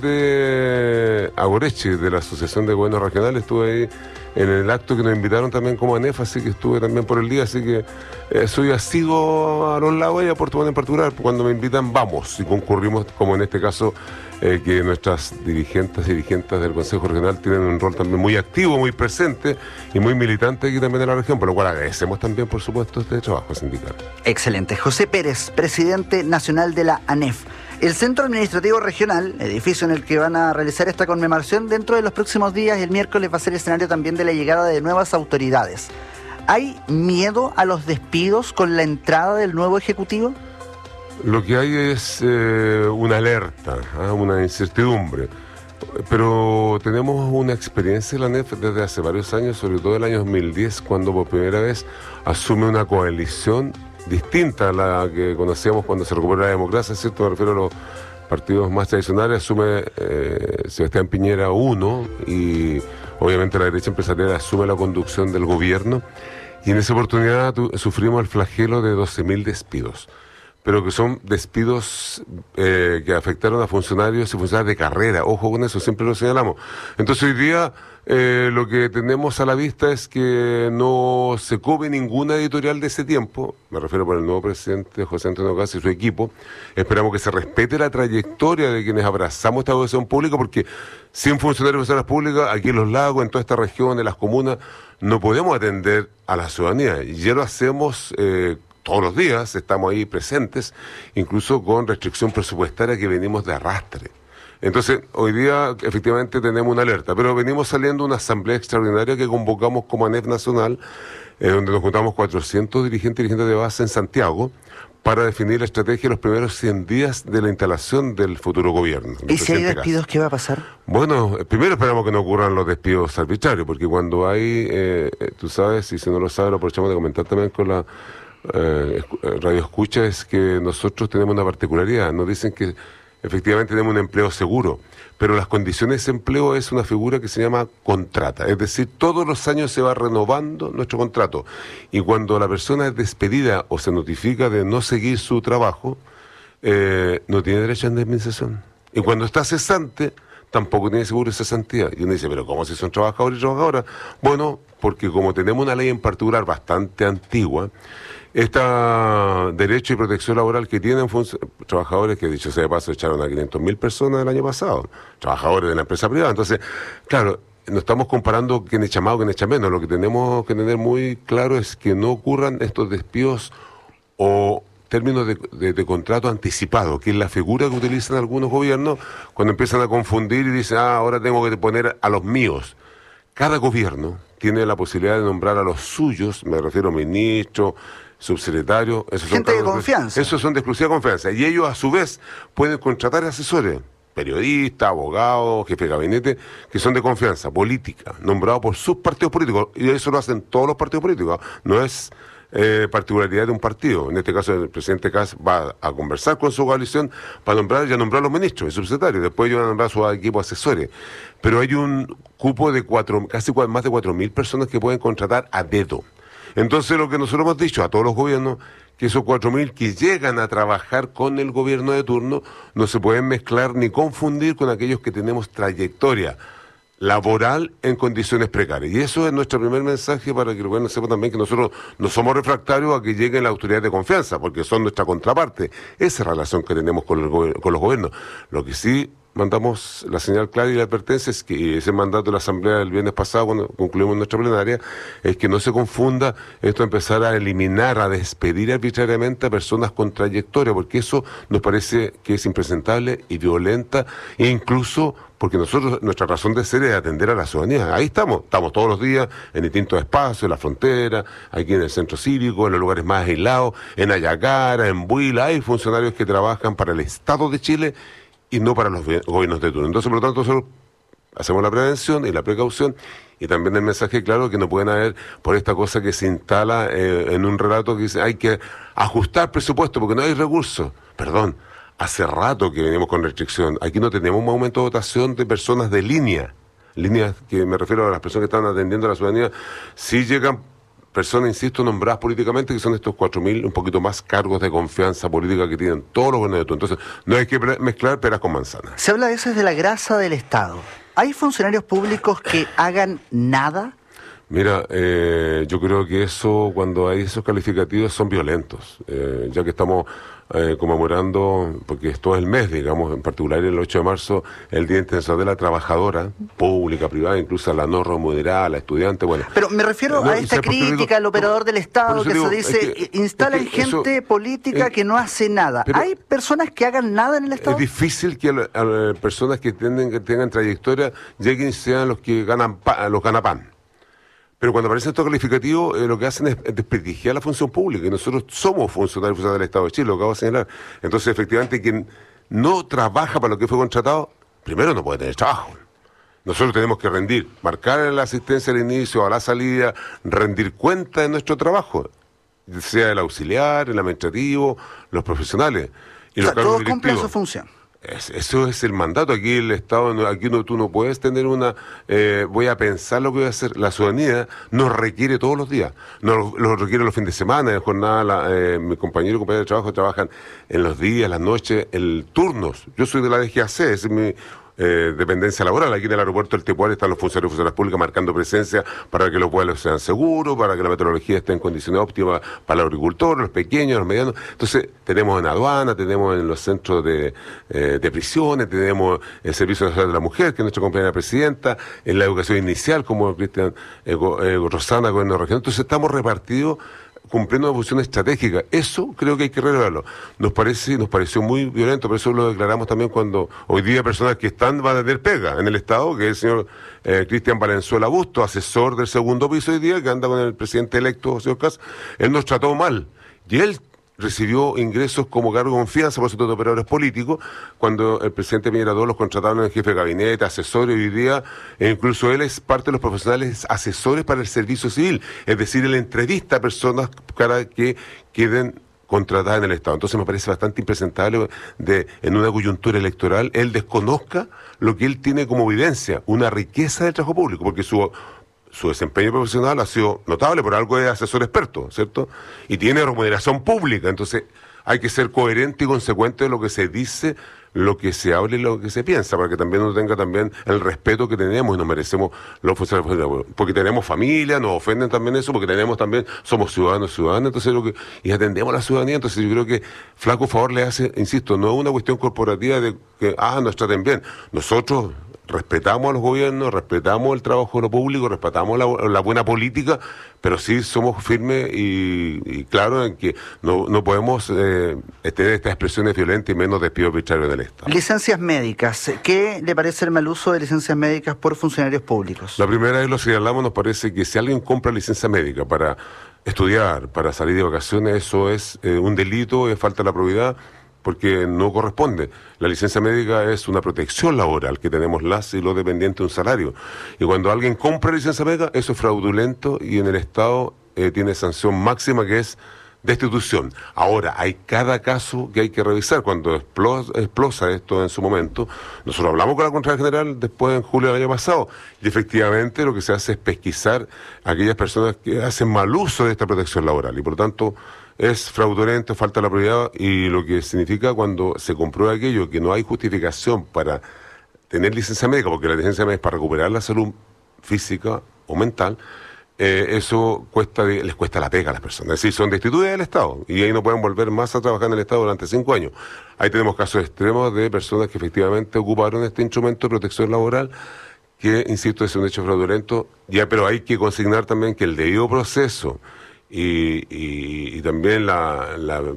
de Agoreche, de la Asociación de Gobiernos Regionales, estuve ahí en el acto que nos invitaron también como ANEF, así que estuve también por el día, así que soy asiduo a los lados y a Puerto Montt en particular. Cuando me invitan vamos y concurrimos, como en este caso, que nuestras dirigentes y dirigentes del Consejo Regional tienen un rol también muy activo, muy presente y muy militante aquí también en la región, por lo cual agradecemos también, por supuesto, este trabajo sindical. Excelente. José Pérez, presidente nacional de la ANEF. El Centro Administrativo Regional, edificio en el que van a realizar esta conmemoración, dentro de los próximos días, el miércoles, va a ser escenario también de la llegada de nuevas autoridades. ¿Hay miedo a los despidos con la entrada del nuevo Ejecutivo? Lo que hay es una alerta, una incertidumbre. Pero tenemos una experiencia en la ANEF desde hace varios años, sobre todo el año 2010, cuando por primera vez asume una coalición distinta a la que conocíamos cuando se recuperó la democracia, ¿cierto? Me refiero a los partidos más tradicionales. Asume Sebastián Piñera 1 y obviamente la derecha empresarial asume la conducción del gobierno, y en esa oportunidad sufrimos el flagelo de 12.000 despidos, pero que son despidos que afectaron a funcionarios y funcionarios de carrera. Ojo con eso, siempre lo señalamos. Entonces hoy día lo que tenemos a la vista es que no se come ninguna editorial de ese tiempo, me refiero por el nuevo presidente José Antonio Caz y su equipo. Esperamos que se respete la trayectoria de quienes abrazamos esta educación pública, porque sin funcionarios y funcionarias públicas, aquí en Los Lagos, en toda esta región, en las comunas, no podemos atender a la ciudadanía, y ya lo hacemos todos los días, estamos ahí presentes, incluso con restricción presupuestaria que venimos de arrastre. Entonces, hoy día efectivamente tenemos una alerta, pero venimos saliendo de una asamblea extraordinaria que convocamos como ANEF Nacional, donde nos juntamos 400 dirigentes de base en Santiago, para definir la estrategia de los primeros 100 días de la instalación del futuro gobierno. ¿Y si hay despidos, qué va a pasar? Bueno, primero esperamos que no ocurran los despidos arbitrarios, porque cuando hay, tú sabes, y si no lo sabes, lo aprovechamos de comentar también con la radio escucha, es que nosotros tenemos una particularidad. Nos dicen que efectivamente tenemos un empleo seguro, pero las condiciones de empleo es una figura que se llama contrata, es decir, todos los años se va renovando nuestro contrato, y cuando la persona es despedida o se notifica de no seguir su trabajo, no tiene derecho a indemnización, y cuando está cesante tampoco tiene seguro de cesantía. Y uno dice, pero ¿cómo si son trabajadores y trabajadoras? Bueno, porque como tenemos una ley en particular bastante antigua, derecho y protección laboral que tienen trabajadores que, dicho sea de paso, echaron a 500.000 personas el año pasado, trabajadores de la empresa privada. Entonces, claro, no estamos comparando quién echa más o quién echa menos. Lo que tenemos que tener muy claro es que no ocurran estos despidos o términos de contrato anticipado, que es la figura que utilizan algunos gobiernos cuando empiezan a confundir y dicen, ahora tengo que poner a los míos. Cada gobierno tiene la posibilidad de nombrar a los suyos, me refiero a ministros, subsecretario, gente de confianza. Esos son de exclusiva confianza. Y ellos, a su vez, pueden contratar asesores, periodistas, abogados, jefes de gabinete, que son de confianza política, nombrados por sus partidos políticos. Y eso lo hacen todos los partidos políticos. No es particularidad de un partido. En este caso, el presidente Caz va a conversar con su coalición para nombrar los ministros y subsecretarios. Después ellos van a nombrar a su equipo de asesores. Pero hay un cupo de más de 4.000 personas que pueden contratar a dedo. Entonces, lo que nosotros hemos dicho a todos los gobiernos, que esos 4.000 que llegan a trabajar con el gobierno de turno no se pueden mezclar ni confundir con aquellos que tenemos trayectoria laboral en condiciones precarias. Y eso es nuestro primer mensaje, para que el gobierno sepa también que nosotros no somos refractarios a que lleguen las autoridades de confianza, porque son nuestra contraparte. Esa relación que tenemos con los gobiernos. Lo que sí mandamos la señal clara y la advertencia, es que ese mandato de la Asamblea del viernes pasado, cuando concluimos nuestra plenaria, es que no se confunda esto de empezar a eliminar, a despedir arbitrariamente a personas con trayectoria, porque eso nos parece que es impresentable y violenta, e incluso porque nuestra razón de ser es atender a la ciudadanía. Ahí estamos todos los días en distintos espacios, en la frontera, aquí en el centro cívico, en los lugares más aislados, en Ayacara, en Buila, hay funcionarios que trabajan para el Estado de Chile y no para los gobiernos de turno. Entonces, por lo tanto, nosotros hacemos la prevención y la precaución, y también el mensaje claro que no pueden haber por esta cosa que se instala en un relato que dice hay que ajustar presupuesto porque no hay recursos. Perdón. Hace rato que venimos con restricción. Aquí no tenemos un aumento de votación de personas de líneas que me refiero a las personas que están atendiendo a la ciudadanía. Sí llegan personas, insisto, nombradas políticamente, que son estos 4.000, un poquito más, cargos de confianza política que tienen todos los gobiernos de turno. Entonces, no hay que mezclar peras con manzanas. Se habla a veces de la grasa del Estado. ¿Hay funcionarios públicos que hagan nada? Mira, yo creo que cuando hay esos calificativos son violentos, ya que estamos conmemorando, porque esto es el mes, digamos, en particular el 8 de marzo, el Día Internacional de la Trabajadora, pública, privada, incluso a la no remunerada, a la estudiante, bueno. Pero me refiero a esta crítica al operador del Estado, que se dice, instalan gente política que no hace nada. ¿Hay personas que hagan nada en el Estado? Es difícil que a personas que tengan trayectoria lleguen y sean los que los ganapan. Pero cuando aparecen estos calificativos, lo que hacen es desprestigiar la función pública. Y nosotros somos funcionarios del Estado de Chile, lo acabo de señalar. Entonces, efectivamente, quien no trabaja para lo que fue contratado, primero no puede tener trabajo. Nosotros tenemos que rendir, marcar la asistencia al inicio, a la salida, rendir cuenta de nuestro trabajo, sea el auxiliar, el administrativo, los profesionales. Y los cargos todos cumplen su función. Eso es el mandato. Aquí el Estado, aquí tú no puedes tener voy a pensar lo que voy a hacer. La ciudadanía nos requiere todos los días, nos lo requiere los fines de semana, en jornada. Mi compañero y compañera de trabajo trabajan en los días, las noches, en turnos. Yo soy de la DGAC, es mi dependencia laboral. Aquí en el aeropuerto del Tepual están los funcionarios de funcionarias públicas marcando presencia para que los vuelos sean seguros, para que la meteorología esté en condiciones óptimas para los agricultores, los pequeños, los medianos. Entonces, tenemos en aduana, tenemos en los centros de prisiones, tenemos el Servicio Nacional de la Mujer, que es nuestra compañera presidenta, en la educación inicial, como Cristian Rosana, gobierno regional. Entonces, estamos repartidos cumpliendo una función estratégica. Eso creo que hay que relevarlo. Nos pareció muy violento, por eso lo declaramos también cuando hoy día personas que van a tener pega en el Estado, que es el señor Cristian Valenzuela Busto, asesor del segundo piso hoy día, que anda con el presidente electo, señor Kass. Él nos trató mal. Y él recibió ingresos como cargo de confianza por supuesto de operadores políticos, cuando el presidente Mirador los contrataron en jefe de gabinete, asesores, hoy día, e incluso él es parte de los profesionales asesores para el servicio civil, es decir, él entrevista a personas para que queden contratadas en el Estado. Entonces me parece bastante impresentable en una coyuntura electoral, él desconozca lo que él tiene como evidencia, una riqueza del trabajo público, porque su desempeño profesional ha sido notable, por algo es asesor experto, ¿cierto? Y tiene remuneración pública, entonces hay que ser coherente y consecuente de lo que se dice, lo que se habla y lo que se piensa, para que también uno tenga también el respeto que tenemos y nos merecemos los funcionarios, porque tenemos familia, nos ofenden también eso, porque somos ciudadanos, entonces y atendemos a la ciudadanía. Entonces yo creo que flaco favor le hace, insisto, no es una cuestión corporativa de que, nos traten bien. Nosotros respetamos a los gobiernos, respetamos el trabajo de lo público, respetamos la buena política, pero sí somos firmes y claros en que no podemos tener estas expresiones violentas y menos despido arbitrario del Estado. Licencias médicas. ¿Qué le parece el mal uso de licencias médicas por funcionarios públicos? La primera vez lo señalamos, nos parece que si alguien compra licencia médica para estudiar, para salir de vacaciones, eso es un delito, es falta de la probidad, porque no corresponde. La licencia médica es una protección laboral que tenemos las y los dependientes de un salario. Y cuando alguien compra licencia médica, eso es fraudulento y en el Estado tiene sanción máxima, que es destitución. Ahora, hay cada caso que hay que revisar. Cuando explosa esto en su momento, nosotros hablamos con la Contraloría General después en julio del año pasado, y efectivamente lo que se hace es pesquisar a aquellas personas que hacen mal uso de esta protección laboral, y por lo tanto es fraudulento, falta la probidad, y lo que significa cuando se comprueba aquello que no hay justificación para tener licencia médica, porque la licencia médica es para recuperar la salud física o mental, eso les cuesta la pega a las personas. Es decir, son destituidas del Estado y ahí no pueden volver más a trabajar en el Estado durante 5 años. Ahí tenemos casos extremos de personas que efectivamente ocuparon este instrumento de protección laboral, que, insisto, es un hecho fraudulento, pero hay que consignar también que el debido proceso y también la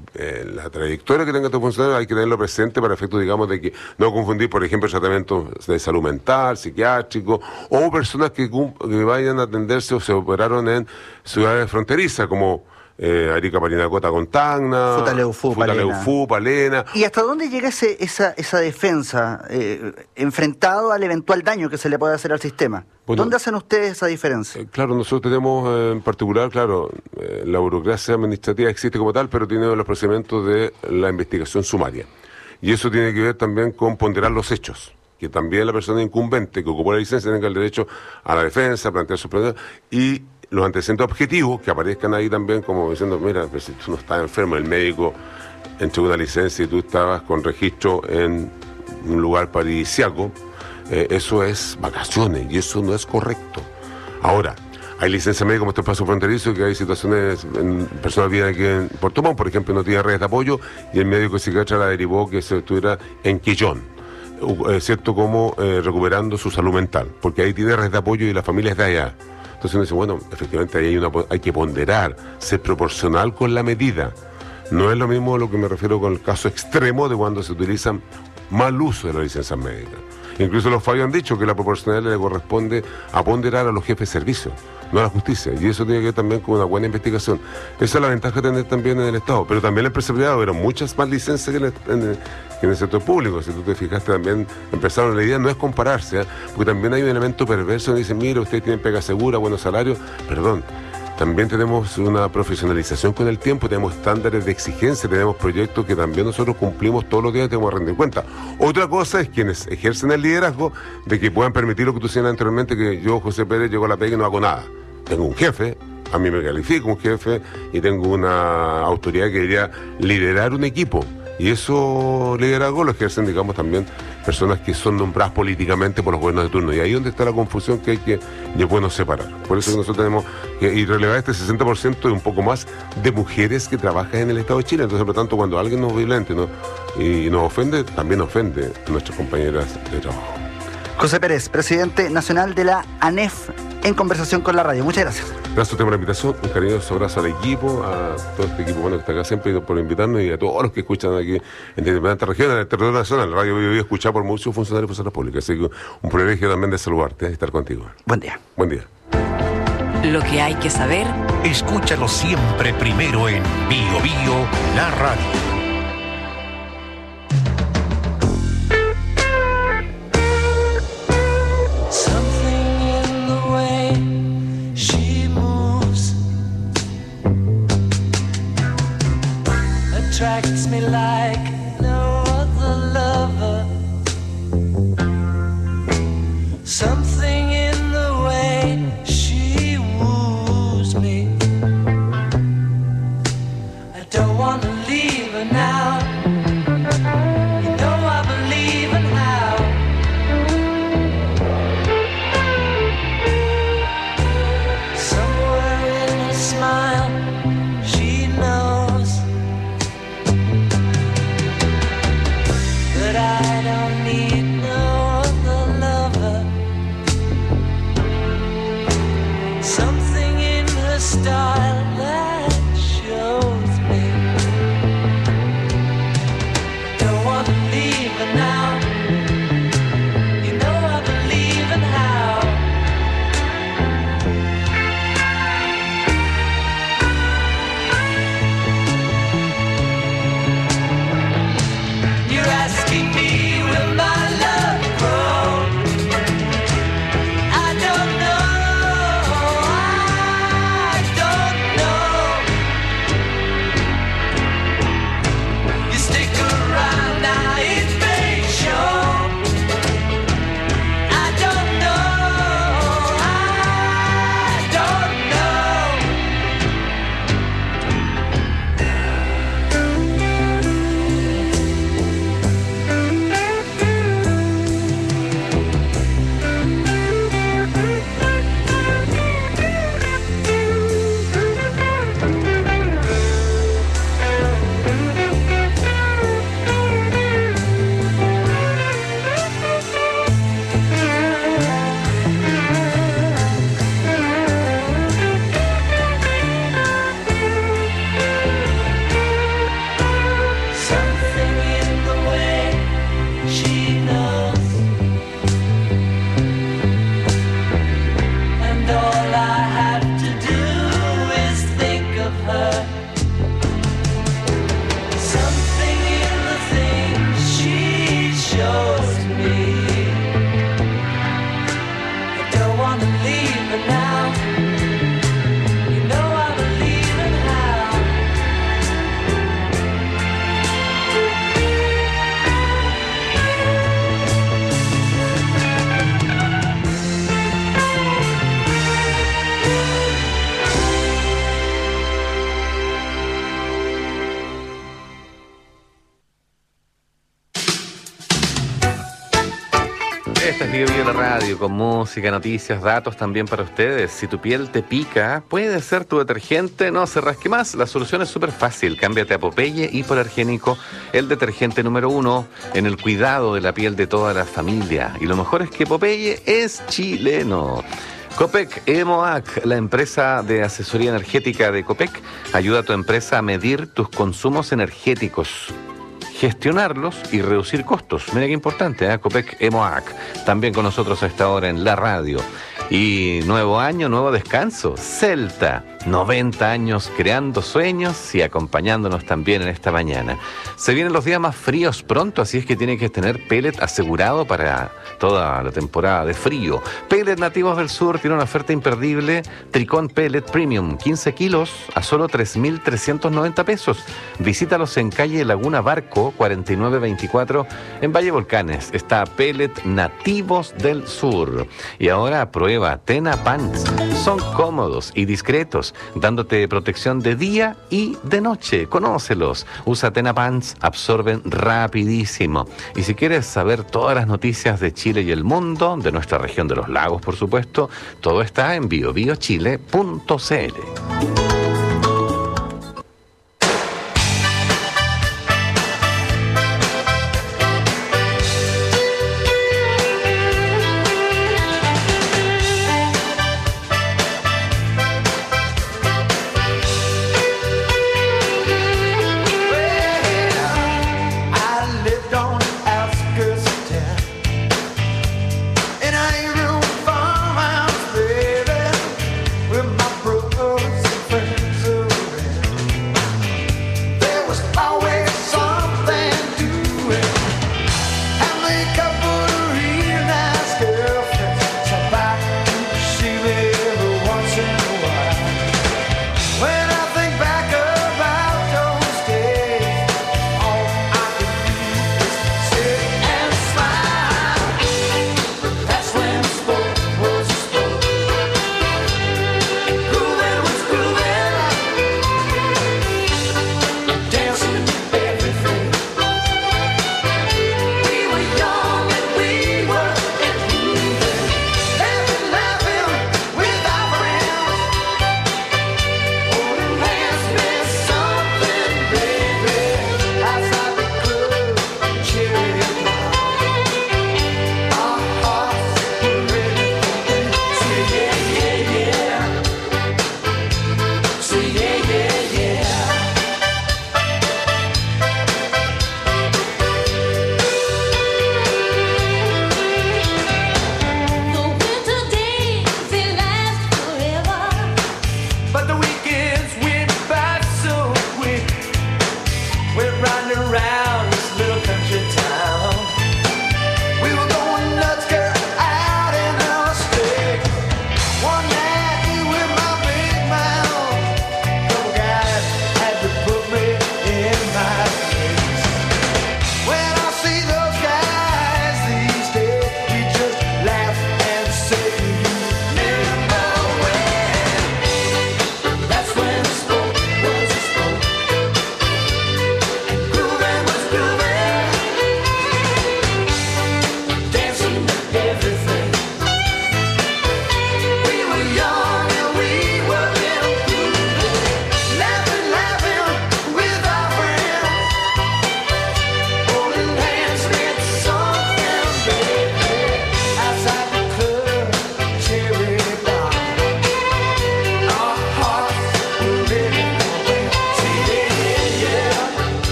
trayectoria que tenga este funcionario hay que tenerlo presente para efectos, digamos, de que no confundir, por ejemplo, tratamientos de salud mental, psiquiátrico, o personas que vayan a atenderse o se operaron en ciudades fronterizas, como Arica, Parinacota con Tacna, Futaleufú, Palena. ¿Y hasta dónde llega esa defensa enfrentado al eventual daño que se le puede hacer al sistema? Bueno, ¿dónde hacen ustedes esa diferencia? Claro, nosotros tenemos en particular, la burocracia administrativa existe como tal, pero tiene los procedimientos de la investigación sumaria. Y eso tiene que ver también con ponderar los hechos, que también la persona incumbente que ocupó la licencia tenga el derecho a la defensa, a plantear sus preguntas, y los antecedentes objetivos que aparezcan ahí también, como diciendo, mira, pues si tú no estás enfermo, el médico entregó una licencia y tú estabas con registro en un lugar paradisíaco, eso es vacaciones y eso no es correcto. Ahora, hay licencia médica como este paso fronterizo, que hay situaciones, personas viven aquí en Puerto Montt, por ejemplo, no tiene redes de apoyo y el médico psiquiatra la derivó que se estuviera en Quillón, ¿cierto? Como recuperando su salud mental, porque ahí tiene redes de apoyo y la familia es de allá. Entonces uno dice, bueno, efectivamente ahí hay que ponderar, ser proporcional con la medida. No es lo mismo a lo que me refiero con el caso extremo de cuando se utilizan mal uso de las licencias médicas. Incluso los fallos han dicho que la proporcionalidad le corresponde a ponderar a los jefes de servicio, no a la justicia. Y eso tiene que ver también con una buena investigación. Esa es la ventaja de tener también en el Estado. Pero también la empresa privada hubo muchas más licencias que en el sector público. Si tú te fijaste también, empezaron, la idea no es compararse, porque también hay un elemento perverso donde dicen, mira, ustedes tienen pega segura, buenos salarios. Perdón. También tenemos una profesionalización con el tiempo, tenemos estándares de exigencia, tenemos proyectos que también nosotros cumplimos todos los días y tenemos que rendir cuenta. Otra cosa es quienes ejercen el liderazgo de que puedan permitir lo que tú decías anteriormente, que yo, José Pérez, llego a la pega y no hago nada. Tengo un jefe, a mí me califica un jefe y tengo una autoridad que debería liderar un equipo. Y eso liderazgo lo ejercen, digamos, también personas que son nombradas políticamente por los gobiernos de turno. Y ahí es donde está la confusión que es bueno separar. Por eso que nosotros tenemos que relevar este 60% y un poco más de mujeres que trabajan en el Estado de Chile. Entonces, por lo tanto, cuando alguien nos violente y nos ofende, también ofende a nuestras compañeras de trabajo. José Pérez, presidente nacional de la ANEF, en conversación con la radio. Muchas gracias. Gracias a usted por la invitación, un cariñoso abrazo al equipo, a todo este equipo bueno que está acá siempre por invitarnos y a todos los que escuchan aquí en diferentes regiones del territorio nacional. Radio Bio Bio escuchada por muchos funcionarios y funcionarias públicas, así que un privilegio también de saludarte, de estar contigo. Buen día. Buen día. Lo que hay que saber. Escúchalo siempre primero en Bio Bio, la radio. Attracts me like no other lover. Something in the way she woos me. I don't want to leave her now. You know I believe in how. Somewhere in her smile, she knows that I don't need no other lover. Bio Bio la radio, con música, noticias, datos también para ustedes. Si tu piel te pica, puede ser tu detergente, no se rasque más. La solución es súper fácil. Cámbiate a Popeye Hipoalergénico, el detergente número 1 en el cuidado de la piel de toda la familia. Y lo mejor es que Popeye es chileno. Copec EMOAC, la empresa de asesoría energética de Copec, ayuda a tu empresa a medir tus consumos energéticos, gestionarlos y reducir costos. Mira qué importante, ¿eh? Copec EMOAC, también con nosotros a esta hora en la radio. Y nuevo año, nuevo descanso. Celta, 90 años creando sueños y acompañándonos también en esta mañana. Se vienen los días más fríos pronto, así es que tiene que tener pellet asegurado para toda la temporada de frío. Pellet Nativos del Sur tiene una oferta imperdible. Tricón Pellet Premium, 15 kilos a solo 3.390 pesos. Visítalos en calle Laguna Barco, 4924, en Valle Volcanes. Está Pellet Nativos del Sur. Y ahora prueba Tena Pants. Son cómodos y discretos, dándote protección de día y de noche. Conócelos. Usa Tena Pants, absorben rapidísimo. Y si quieres saber todas las noticias de Chile y el mundo, de nuestra región de los lagos, por supuesto, todo está en biobiochile.cl.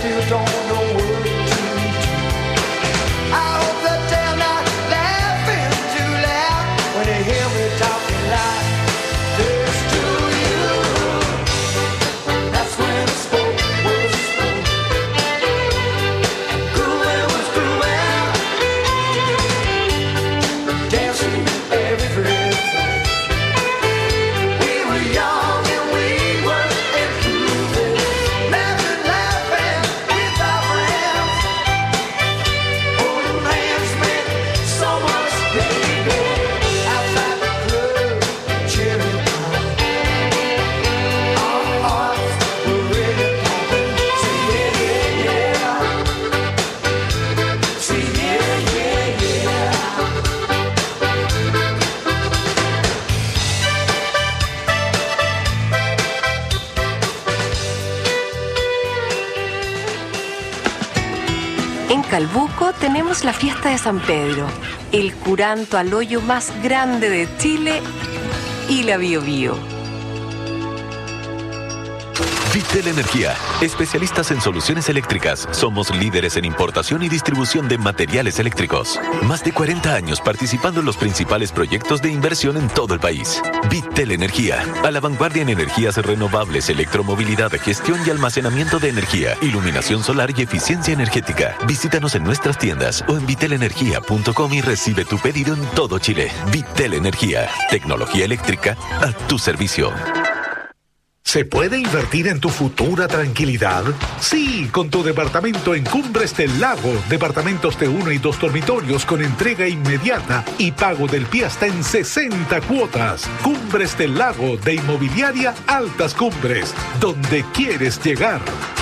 still don't know what to do. I hope that they're not laughing too loud when they hear me talking like this to you. That's when the spoke was spoke. Cruel was cruel. Dancing everywhere. We were young and we were improving. Laughing, laughing with our friends. Holding hands meant so much, baby. Outside the club, cheering on. Our hearts were really pumping. Say yeah, yeah, yeah. Say yeah, yeah, yeah. En Calbuco tenemos la fiesta de San Pedro, el curanto al hoyo más grande de Chile y la Biobío. Vitel Energía, especialistas en soluciones eléctricas. Somos líderes en importación y distribución de materiales eléctricos. Más de 40 años participando en los principales proyectos de inversión en todo el país. Vitel Energía, a la vanguardia en energías renovables, electromovilidad, gestión y almacenamiento de energía, iluminación solar y eficiencia energética. Visítanos en nuestras tiendas o en vitelenergia.com y recibe tu pedido en todo Chile. Vitel Energía, tecnología eléctrica a tu servicio. ¿Se puede invertir en tu futura tranquilidad? Sí, con tu departamento en Cumbres del Lago. Departamentos de 1 y 2 dormitorios con entrega inmediata y pago del pie hasta en 60 cuotas. Cumbres del Lago de Inmobiliaria Altas Cumbres, donde quieres llegar.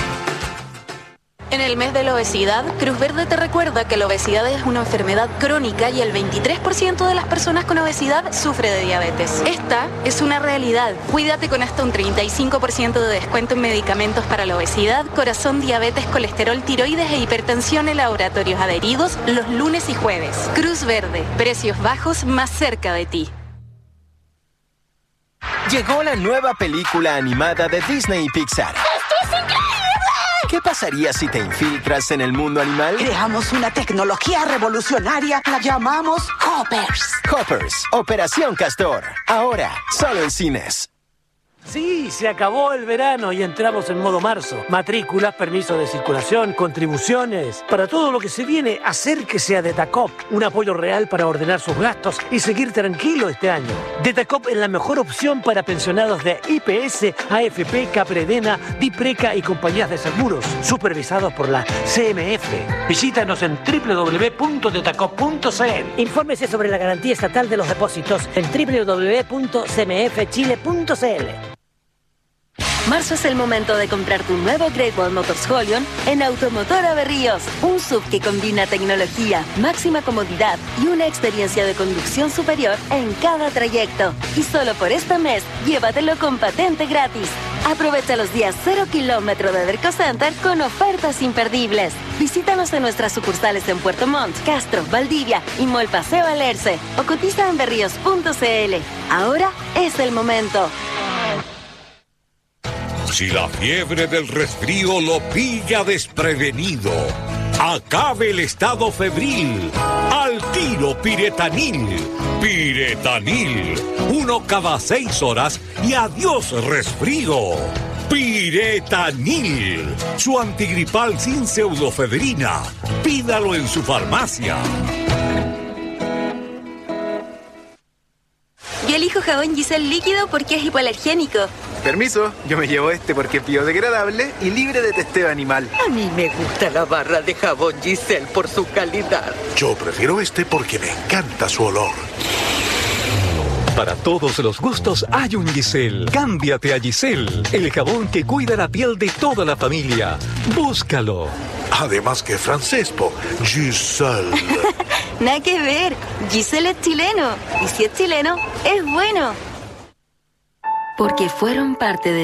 En el mes de la obesidad, Cruz Verde te recuerda que la obesidad es una enfermedad crónica y el 23% de las personas con obesidad sufre de diabetes. Esta es una realidad. Cuídate con hasta un 35% de descuento en medicamentos para la obesidad, corazón, diabetes, colesterol, tiroides e hipertensión en laboratorios adheridos los lunes y jueves. Cruz Verde, precios bajos más cerca de ti. Llegó la nueva película animada de Disney y Pixar. ¡Esto es increíble! ¿Qué pasaría si te infiltras en el mundo animal? Creamos una tecnología revolucionaria, la llamamos Hoppers. Hoppers, Operación Castor. Ahora, solo en cines. Sí, se acabó el verano y entramos en modo marzo. Matrículas, permiso de circulación, contribuciones. Para todo lo que se viene, acérquese a Detacop. Un apoyo real para ordenar sus gastos y seguir tranquilo este año. Detacop es la mejor opción para pensionados de IPS, AFP, Capredena, Dipreca y compañías de seguros, supervisados por la CMF. Visítanos en www.detacop.cl. Infórmese sobre la garantía estatal de los depósitos en www.cmfchile.cl. Marzo es el momento de comprar tu nuevo Great Wall Motors Holion en Automotora Berríos. Un SUV que combina tecnología, máxima comodidad y una experiencia de conducción superior en cada trayecto. Y solo por este mes, llévatelo con patente gratis. Aprovecha los días 0 kilómetro de Derco Center con ofertas imperdibles. Visítanos en nuestras sucursales en Puerto Montt, Castro, Valdivia y Mall Paseo Alerce o cotiza en berríos.cl. Ahora es el momento. Si la fiebre del resfrío lo pilla desprevenido, acabe el estado febril. Al tiro Piretanil. Piretanil. 1 cada 6 horas y adiós resfrío. Piretanil. Su antigripal sin pseudofedrina. Pídalo en su farmacia. Yo elijo jabón Giselle líquido porque es hipoalergénico. Permiso, yo me llevo este porque es biodegradable y libre de testeo animal. A mí me gusta la barra de jabón Giselle por su calidad. Yo prefiero este porque me encanta su olor. Para todos los gustos hay un Giselle. Cámbiate a Giselle, el jabón que cuida la piel de toda la familia. Búscalo. Además que francés, Giselle. Nada que ver. Giselle es chileno. Y si es chileno, es bueno. Porque fueron parte de